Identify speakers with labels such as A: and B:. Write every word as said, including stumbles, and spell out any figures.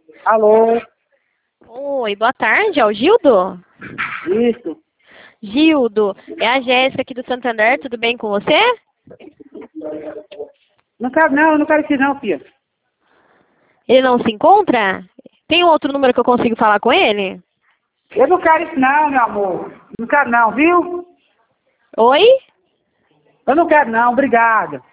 A: Alô?
B: Oi, boa tarde, é o Gildo?
A: Isso.
B: Gildo, é a Jéssica aqui do Santander, tudo bem com você?
A: Não quero não, eu não quero isso não, filha.
B: Ele não se encontra? Tem um outro número que eu consigo falar com ele?
A: Eu não quero isso não, meu amor. Não quero não, viu?
B: Oi?
A: Eu não quero não, obrigada.